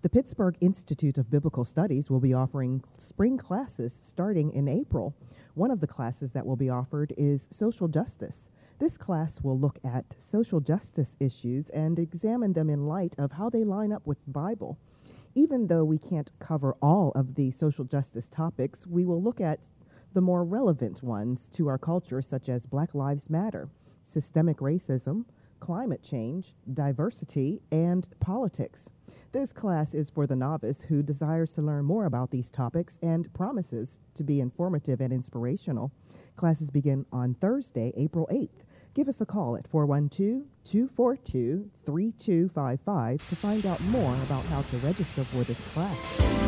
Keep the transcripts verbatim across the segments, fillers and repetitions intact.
The Pittsburgh Institute of Biblical Studies will be offering spring classes starting in April. One of the classes that will be offered is social justice. This class will look at social justice issues and examine them in light of how they line up with the Bible. Even though we can't cover all of the social justice topics, we will look at the more relevant ones to our culture, such as Black Lives Matter, systemic racism, climate change, diversity, and politics. This class is for the novice who desires to learn more about these topics and promises to be informative and inspirational. Classes begin on Thursday, April eighth. Give us a call at four one two, two four two, three two five five to find out more about how to register for this class.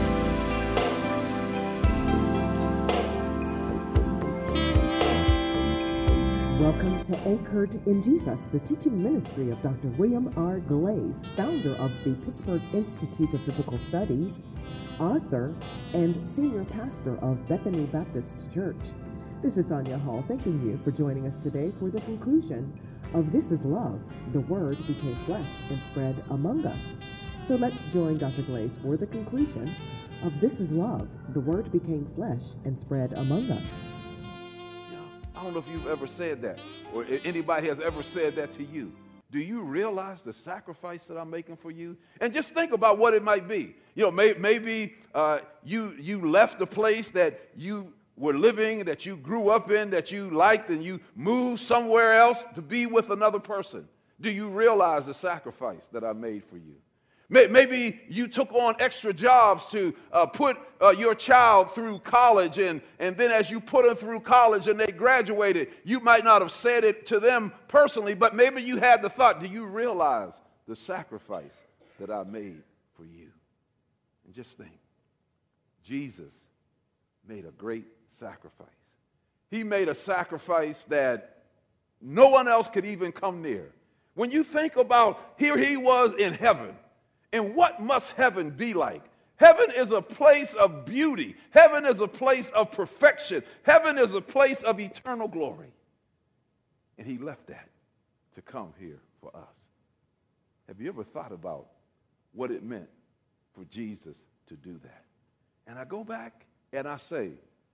Welcome to Anchored in Jesus, the teaching ministry of Doctor William R. Glaze, founder of the Pittsburgh Institute of Biblical Studies, author, and senior pastor of Bethany Baptist Church. This is Sonia Hall thanking you for joining us today for the conclusion of This is Love, the Word became flesh and spread among us. So let's join Doctor Glaze for the conclusion of This is Love, the Word became flesh and spread among us. I don't know if you've ever said that, or if anybody has ever said that to you. Do you realize the sacrifice that I'm making for you? And just think about what it might be. You know, may, maybe uh, you you left the place that you were living, that you grew up in, that you liked, and you moved somewhere else to be with another person. Do you realize the sacrifice that I made for you? Maybe you took on extra jobs to uh, put uh, your child through college, and, and then as you put them through college and they graduated, you might not have said it to them personally, but maybe you had the thought, do you realize the sacrifice that I made for you? And just think, Jesus made a great sacrifice. He made a sacrifice that no one else could even come near. When you think about, here he was in heaven. And what must heaven be like? Heaven is a place of beauty. Heaven is a place of perfection. Heaven is a place of eternal glory. And he left that to come here for us. Have you ever thought about what it meant for Jesus to do that? And I go back and I say,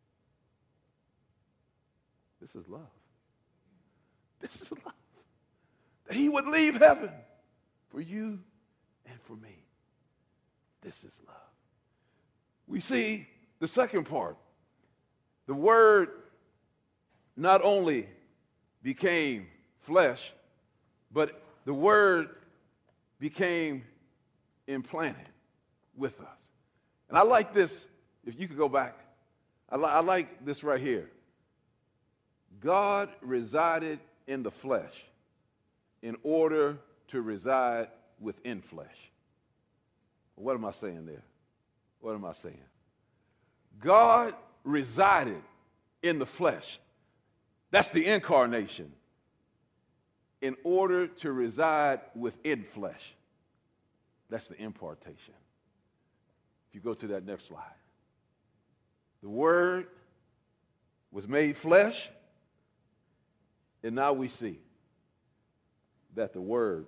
this is love. This is love. That he would leave heaven for you and for me. This is love. We see the second part. The Word not only became flesh, but the Word became implanted with us. And I like this, if you could go back. I, li- I like this right here. God resided in the flesh in order to reside within flesh. What am I saying there? What am I saying? God resided in the flesh. That's the incarnation. In order to reside within flesh. That's the impartation. If you go to that next slide. The Word was made flesh, and now we see that the Word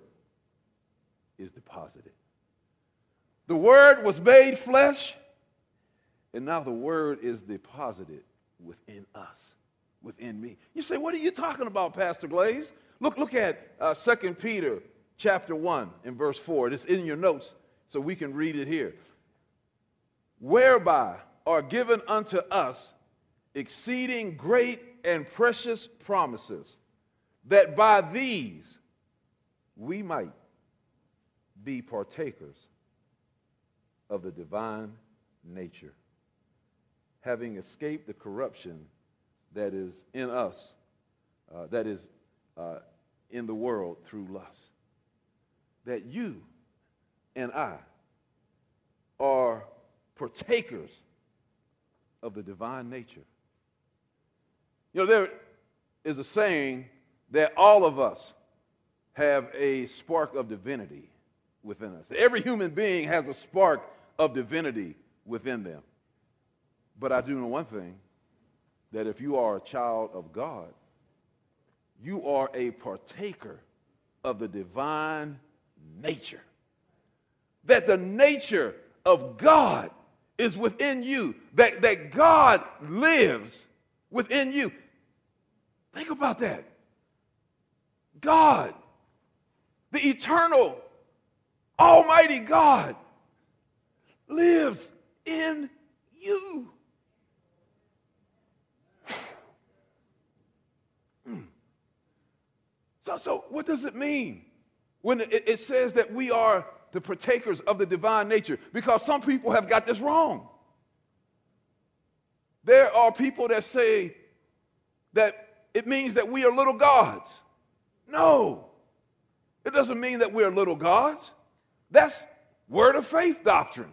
is deposited. The Word was made flesh, and now the Word is deposited within us, within me. You say, what are you talking about, Pastor Glaze? Look, look at uh, Second Peter chapter one and verse four. It's in your notes, so we can read it here. Whereby are given unto us exceeding great and precious promises, that by these we might be partakers of the divine nature, having escaped the corruption that is in us, uh, that is uh, in the world through lust. That you and I are partakers of the divine nature. You know, there is a saying that all of us have a spark of divinity within us. Every human being has a spark of divinity within them. But I do know one thing, that if you are a child of God, you are a partaker of the divine nature. That the nature of God is within you, that, that God lives within you. Think about that. God, the eternal, almighty God, lives in you. So, so what does it mean when it, it says that we are the partakers of the divine nature? Because some people have got this wrong. There are people that say that it means that we are little gods. No, it doesn't mean that we're little gods. That's word of faith doctrine.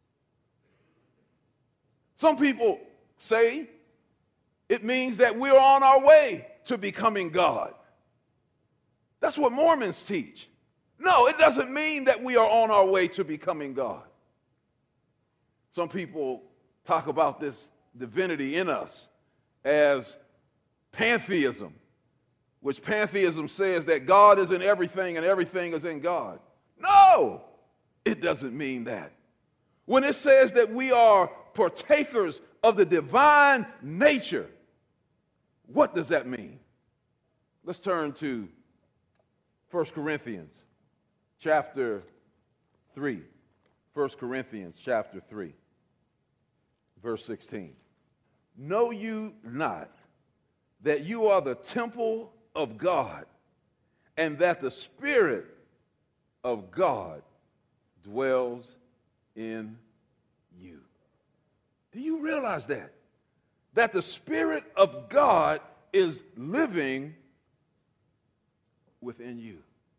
Some people say it means that we're on our way to becoming God. That's what Mormons teach. No, it doesn't mean that we are on our way to becoming God. Some people talk about this divinity in us as pantheism, which pantheism says that God is in everything and everything is in God. No, it doesn't mean that. When it says that we are partakers of the divine nature, what does that mean? Let's turn to First Corinthians chapter three. First Corinthians chapter three, verse sixteen. Know you not that you are the temple of God, and that the Spirit of God dwells in you? Do you realize that? That the Spirit of God is living within you.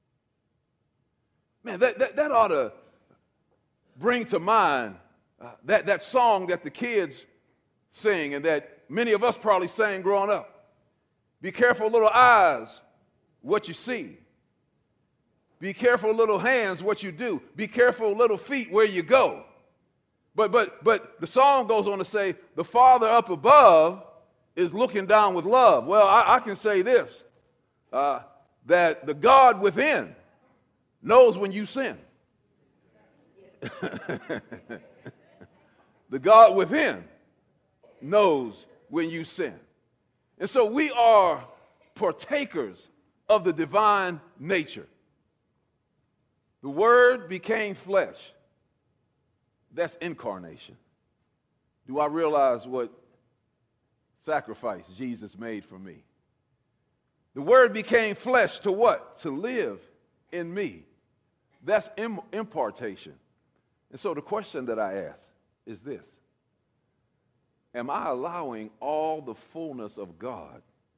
Man, that, that, that ought to bring to mind uh, that, that song that the kids sing and that many of us probably sang growing up. Be careful, little eyes, what you see. Be careful, little hands, what you do. Be careful, little feet, where you go. But, but, but the song goes on to say, the Father up above is looking down with love. Well, I, I can say this. Uh, that the God within knows when you sin. The God within knows when you sin. And so we are partakers of the divine nature. The Word became flesh. That's incarnation. Do I realize what sacrifice Jesus made for me? The Word became flesh to what? To live in me. That's im- impartation. And so the question that I ask is this. Am I allowing all the fullness of God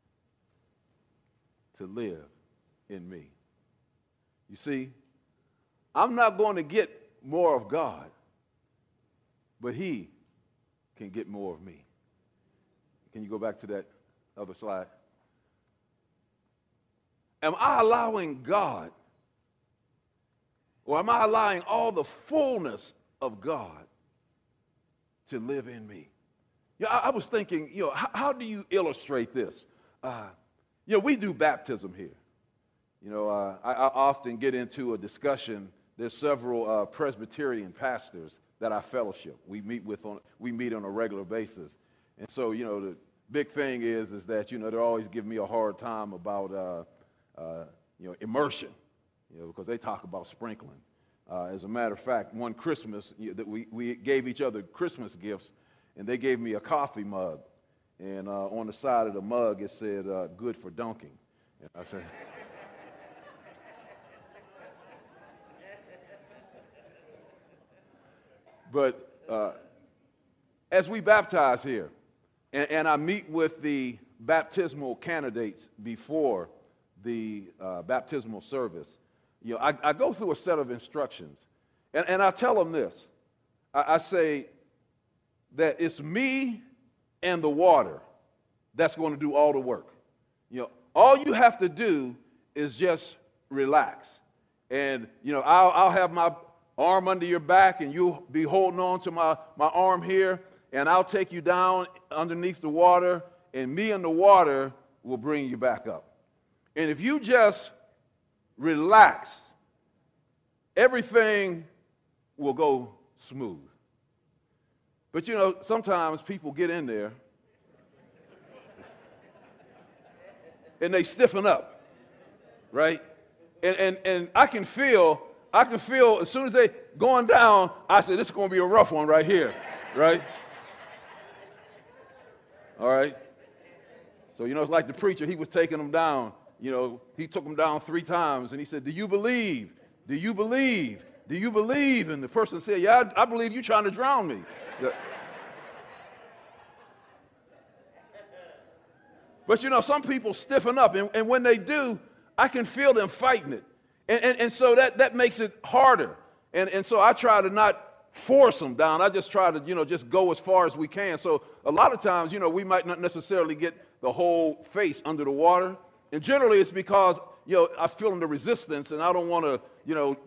to live in me? You see, I'm not going to get more of God, but He can get more of me. Can you go back to that other slide? Am I allowing God, or am I allowing all the fullness of God to live in me? Yeah, I, I was thinking, you know, how, how do you illustrate this? Uh, you know, we do baptism here. You know, uh, I, I often get into a discussion. There's several uh, Presbyterian pastors that I fellowship. We meet with on we meet on a regular basis, and so you know the big thing is is that you know they're always giving me a hard time about. Uh, Uh, you know, immersion, you know, because they talk about sprinkling. Uh, as a matter of fact, one Christmas, you know, that we, we gave each other Christmas gifts, and they gave me a coffee mug. And uh, on the side of the mug, it said, uh, good for dunking. And I said, but uh, as we baptize here, and, and I meet with the baptismal candidates before the uh, baptismal service, you know, I, I go through a set of instructions, and, and I tell them this. I, I say that it's me and the water that's going to do all the work. You know, all you have to do is just relax, and you know, I'll, I'll have my arm under your back, and you'll be holding on to my, my arm here, and I'll take you down underneath the water, and me and the water will bring you back up. And if you just relax, everything will go smooth. But you know, sometimes people get in there and they stiffen up, right? And, and, and I can feel, I can feel as soon as they going down, I said, this is going to be a rough one right here, right? All right? So, you know, it's like the preacher, he was taking them down. You know, he took them down three times, and he said, do you believe? Do you believe? Do you believe? And the person said, yeah, I, I believe you're trying to drown me. But, you know, some people stiffen up, and, and when they do, I can feel them fighting it. And, and, and so that, that makes it harder. And, and so I try to not force them down. I just try to, you know, just go as far as we can. So a lot of times, you know, we might not necessarily get the whole face under the water. And generally it's because, you know, I feel the resistance, and I don't want to, you know,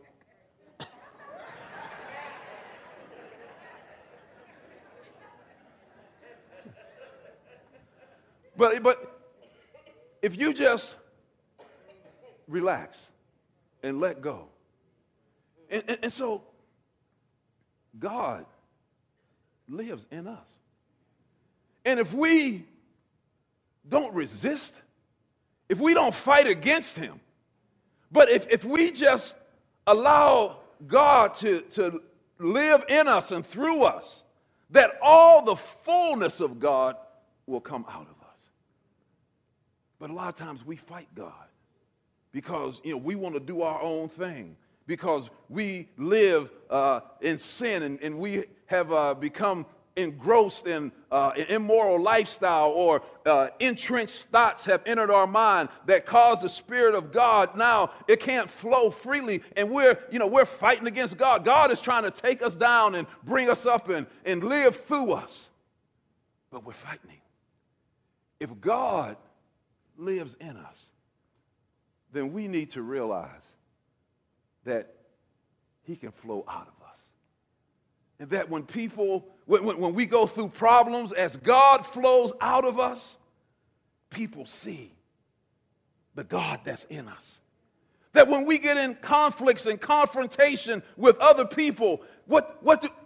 But, but if you just relax and let go. And, and, and so God lives in us. And if we don't resist, if we don't fight against him, but if, if we just allow God to, to live in us and through us, that all the fullness of God will come out of us. But a lot of times we fight God because, you know, we want to do our own thing, because we live uh, in sin, and, and we have uh, become engrossed in uh, an immoral lifestyle, or uh, entrenched thoughts have entered our mind that cause the Spirit of God now, it can't flow freely, and we're, you know, we're fighting against God. God is trying to take us down and bring us up and, and live through us, but we're fighting him. If God lives in us, then we need to realize that he can flow out of us. And that when people, when, when, when we go through problems, as God flows out of us, people see the God that's in us. That when we get in conflicts and confrontation with other people, what, what do,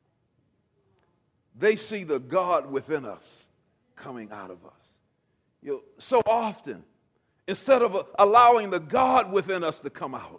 they see the God within us coming out of us. You know, so often, instead of uh, allowing the God within us to come out,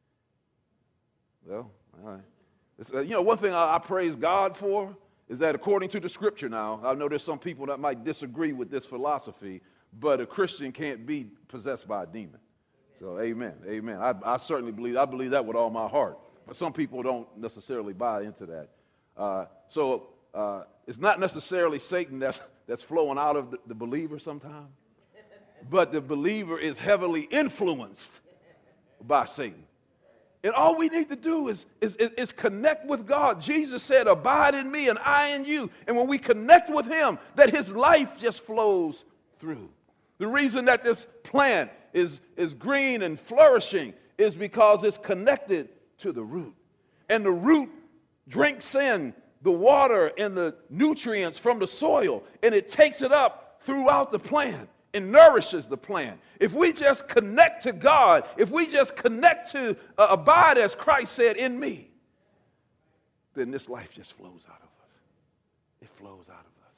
well, all right. It's, uh, you know, one thing I, I praise God for is that according to the scripture now, I know there's some people that might disagree with this philosophy, but a Christian can't be possessed by a demon. So amen, amen. I, I certainly believe, I believe that with all my heart. But some people don't necessarily buy into that. Uh, so uh, it's not necessarily Satan that's, that's flowing out of the, the believer sometimes, but the believer is heavily influenced by Satan. And all we need to do is, is, is, is connect with God. Jesus said, abide in me and I in you. And when we connect with him, that his life just flows through. The reason that this plant is, is green and flourishing is because it's connected to the root. And the root drinks in the water and the nutrients from the soil, and it takes it up throughout the plant and nourishes the plant. If we just connect to God, if we just connect to uh, abide as Christ said in me, then this life just flows out of us. It flows out of us.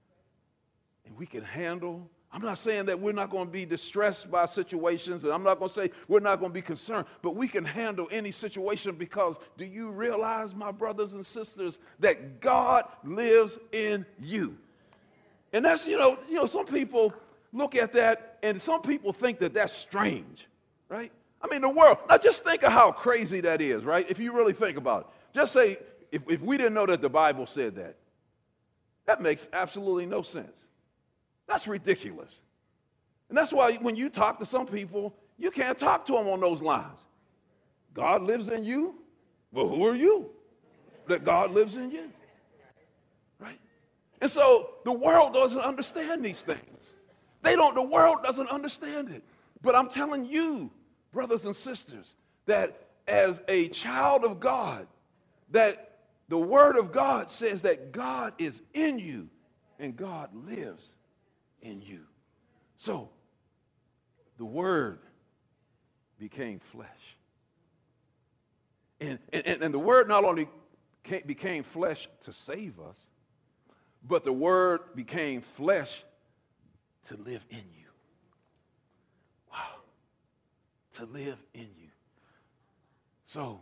And we can handle, I'm not saying that we're not going to be distressed by situations, and I'm not going to say we're not going to be concerned, but we can handle any situation, because do you realize, my brothers and sisters, that God lives in you? And that's, you know, you know, some people look at that, and some people think that that's strange, right? I mean, the world, now just think of how crazy that is, right? If you really think about it. Just say, if, if we didn't know that the Bible said that, that makes absolutely no sense. That's ridiculous. And that's why when you talk to some people, you can't talk to them on those lines. God lives in you? Well, who are you that God lives in you? Right? And so the world doesn't understand these things. They don't, the world doesn't understand it. But I'm telling you, brothers and sisters, that as a child of God, that the word of God says that God is in you and God lives in you. So the word became flesh. And, and, and the word not only became flesh to save us, but the Word became flesh to live in you. Wow. To live in you. So,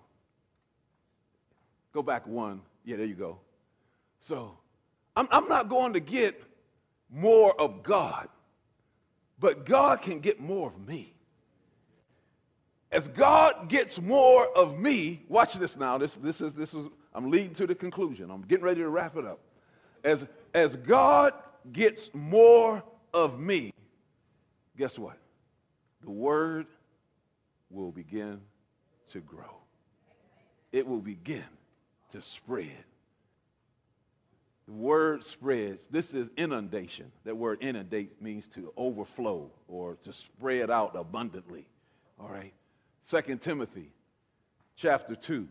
go back one. Yeah, there you go. So, I'm, I'm not going to get more of God, but God can get more of me. As God gets more of me, watch this now. This, this is, this is, I'm leading to the conclusion. I'm getting ready to wrap it up. As, as God gets more of me, guess what? The Word will begin to grow. It will begin to spread. The Word spreads. This is inundation. That word inundate means to overflow or to spread out abundantly. All right? Second Timothy chapter two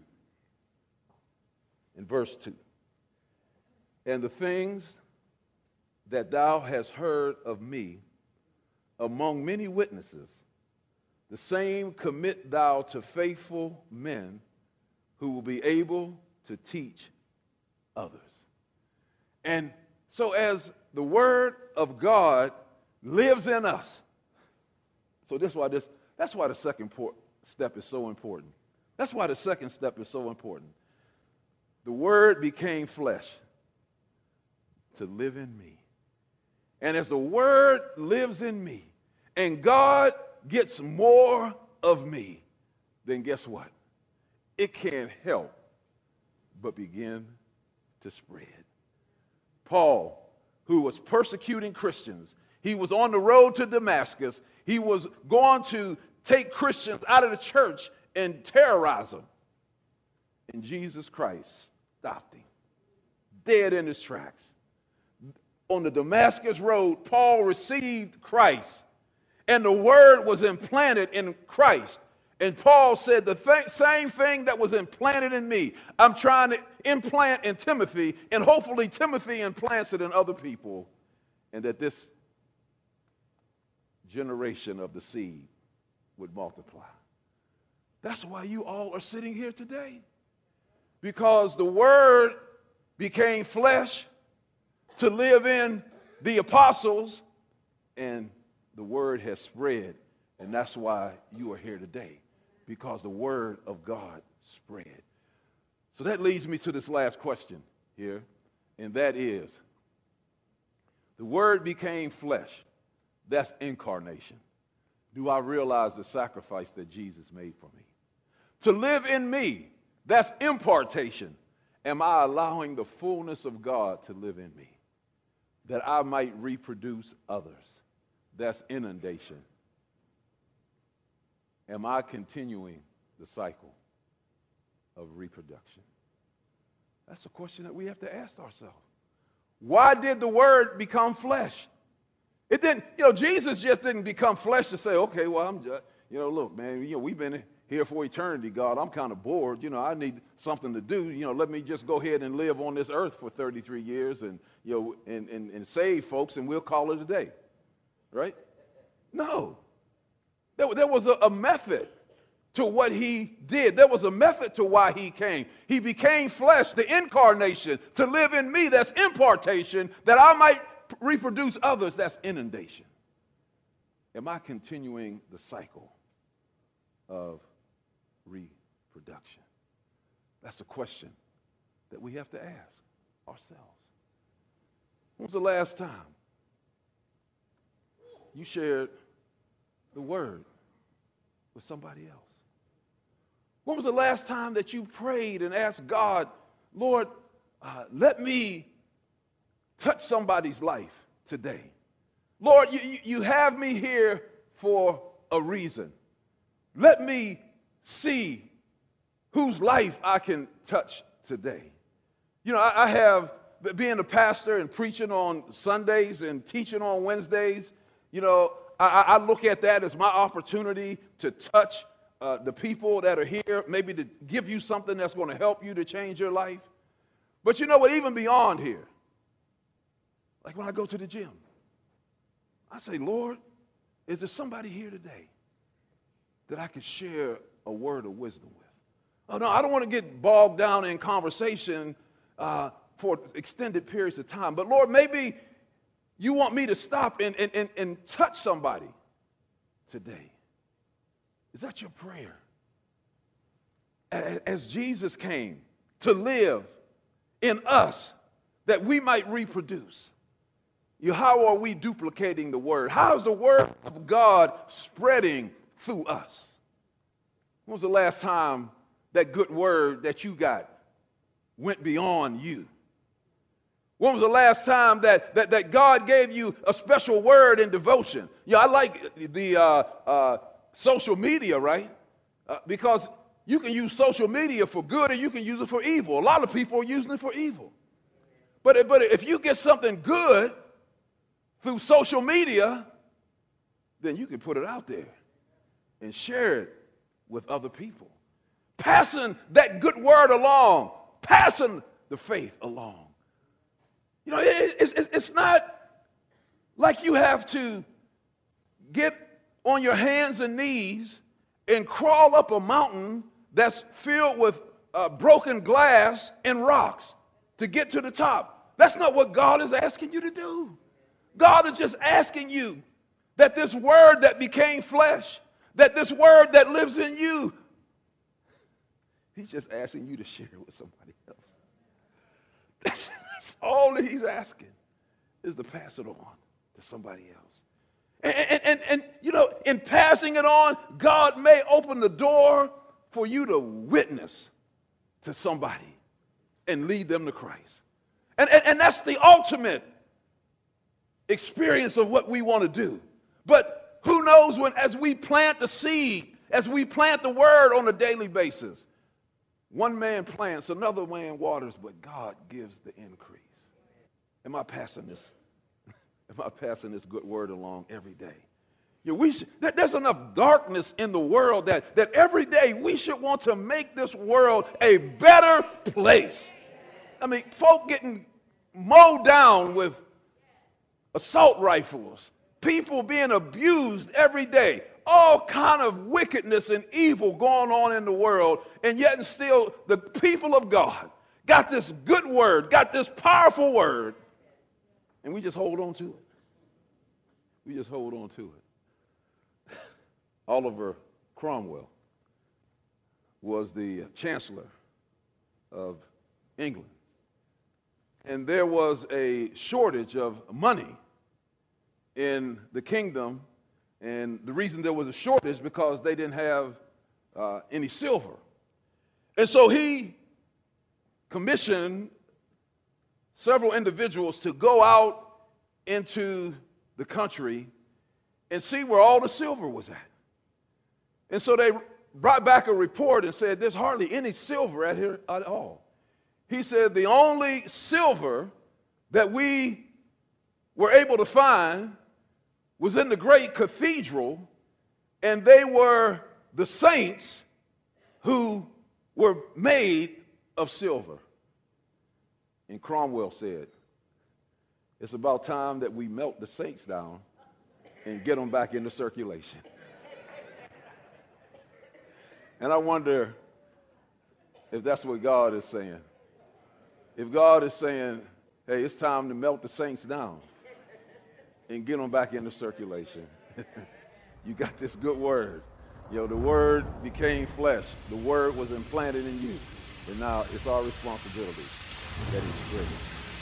and verse two. And the things that thou hast heard of me among many witnesses, the same commit thou to faithful men who will be able to teach others. And so as the Word of God lives in us, so that's why this, that's why the second port, step is so important. That's why the second step is so important. The Word became flesh to live in me. And as the Word lives in me and God gets more of me, then guess what? It can't help but begin to spread. Paul, who was persecuting Christians, he was on the road to Damascus. He was going to take Christians out of the church and terrorize them. And Jesus Christ stopped him, dead in his tracks. On the Damascus road, Paul received Christ, and the Word was implanted in Christ. And Paul said the th- same thing that was implanted in me, I'm trying to implant in Timothy, and hopefully Timothy implants it in other people, and that this generation of the seed would multiply. That's why you all are sitting here today, because the Word became flesh to live in the apostles, and the Word has spread, and that's why you are here today, because the Word of God spread. So that leads me to this last question here, and that is, the Word became flesh. That's incarnation. Do I realize the sacrifice that Jesus made for me? To live in me, that's impartation. Am I allowing the fullness of God to live in me, that I might reproduce others? That's inundation. Am I continuing the cycle of reproduction? That's a question that we have to ask ourselves. Why did the Word become flesh? It didn't, you know, Jesus just didn't become flesh to say, okay, well, I'm just, you know, look, man, you know, we've been here for eternity, God. I'm kind of bored. You know, I need something to do. You know, let me just go ahead and live on this earth for thirty-three years and, you know, and, and, and save folks, and we'll call it a day. Right? No. There, there was a, a method to what he did. There was a method to why he came. He became flesh, the incarnation, to live in me. That's impartation, that I might reproduce others. That's inundation. Am I continuing the cycle of reproduction? That's a question that we have to ask ourselves. When was the last time you shared the Word with somebody else? When was the last time that you prayed and asked God, Lord, uh, let me touch somebody's life today? Lord, you, you have me here for a reason. Let me see whose life I can touch today. You know, I, I have, being a pastor and preaching on Sundays and teaching on Wednesdays, you know, I, I look at that as my opportunity to touch uh, the people that are here, maybe to give you something that's going to help you to change your life. But you know what, even beyond here, like when I go to the gym, I say, Lord, is there somebody here today that I could share a word of wisdom with? Oh, no, I don't want to get bogged down in conversation uh, for extended periods of time. But, Lord, maybe you want me to stop and, and, and, and touch somebody today. Is that your prayer? As Jesus came to live in us, that we might reproduce. You, how are we duplicating the word? How is the word of God spreading through us? When was the last time that good word that you got went beyond you? When was the last time that, that, that God gave you a special word in devotion? Yeah, I like the uh, uh, social media, right? Uh, because you can use social media for good and you can use it for evil. A lot of people are using it for evil. But, but if you get something good through social media, then you can put it out there and share it with other people. Passing that good word along, passing the faith along. You know, it, it's, it's not like you have to get on your hands and knees and crawl up a mountain that's filled with uh, broken glass and rocks to get to the top. That's not what God is asking you to do. God is just asking you that this word that became flesh, that this word that lives in you, he's just asking you to share it with somebody else. That's, that's all that he's asking, is to pass it on to somebody else. And, and, and, and, you know, in passing it on, God may open the door for you to witness to somebody and lead them to Christ. And, and, and that's the ultimate experience of what we want to do. But who knows, when as we plant the seed, as we plant the word on a daily basis, one man plants, another man waters, but God gives the increase. Am I passing this? Am I passing this good word along every day? Yeah, we should, there's enough darkness in the world that, that every day we should want to make this world a better place. I mean, folk getting mowed down with assault rifles, people being abused every day, all kind of wickedness and evil going on in the world, and yet and still the people of God got this good word, got this powerful word, and we just hold on to it. We just hold on to it. Oliver Cromwell was the chancellor of England. And there was a shortage of money in the kingdom. And the reason there was a shortage because they didn't have uh, any silver. And so he commissioned several individuals to go out into the country and see where all the silver was at. And so they brought back a report and said, there's hardly any silver at here at all. He said, the only silver that we were able to find was in the great cathedral, and they were the saints who were made of silver. And Cromwell said, it's about time that we melt the saints down and get them back into circulation. And I wonder if that's what God is saying. If God is saying, hey, it's time to melt the saints down and get them back into circulation. You got this good word. You know, the word became flesh. The word was implanted in you. And now it's our responsibility that he spread it.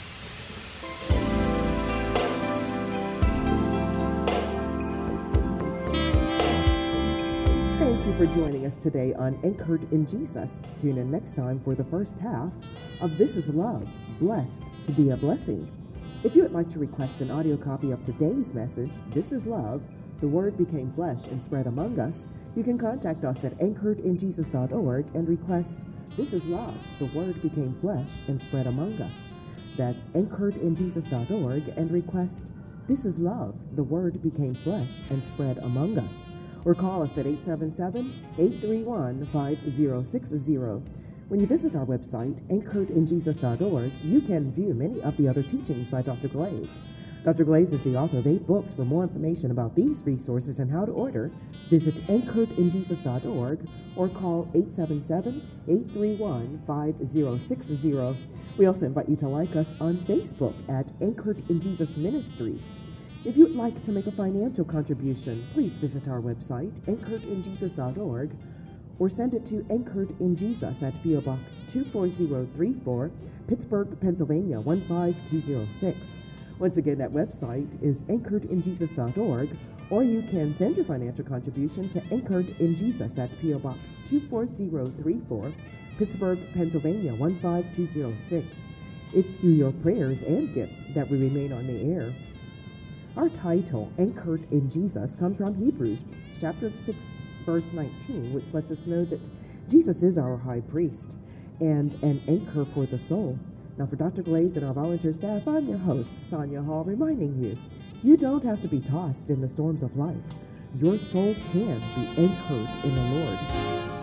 Thank you for joining us today on Anchored in Jesus. Tune in next time for the first half of This is Love, Blessed to be a Blessing. If you would like to request an audio copy of today's message, This is Love, the Word Became Flesh and Spread Among Us, you can contact us at anchored in jesus dot org and request This is Love, the Word Became Flesh and Spread Among Us. That's anchored in jesus dot org and request This is Love, the Word Became Flesh and Spread Among Us. Or call us at eight seven seven, eight three one, five zero six zero. When you visit our website, anchored in jesus dot org, you can view many of the other teachings by Doctor Glaze. Doctor Glaze is the author of eight books. For more information about these resources and how to order, visit anchored in jesus dot org or call eight seven seven, eight three one, five zero six zero. We also invite you to like us on Facebook at Anchored in Jesus Ministries. If you'd like to make a financial contribution, please visit our website, anchored in jesus dot org, or send it to Anchored in Jesus at P O Box two four zero three four, Pittsburgh, Pennsylvania one five two zero six. Once again, that website is anchored in jesus dot org, or you can send your financial contribution to Anchored in Jesus at P O Box two four zero three four, Pittsburgh, Pennsylvania one five two zero six. It's through your prayers and gifts that we remain on the air. Our title, Anchored in Jesus, comes from Hebrews chapter six, verse nineteen, which lets us know that Jesus is our high priest and an anchor for the soul. Now, for Doctor Glaze and our volunteer staff, I'm your host, Sonia Hall, reminding you, you don't have to be tossed in the storms of life. Your soul can be anchored in the Lord.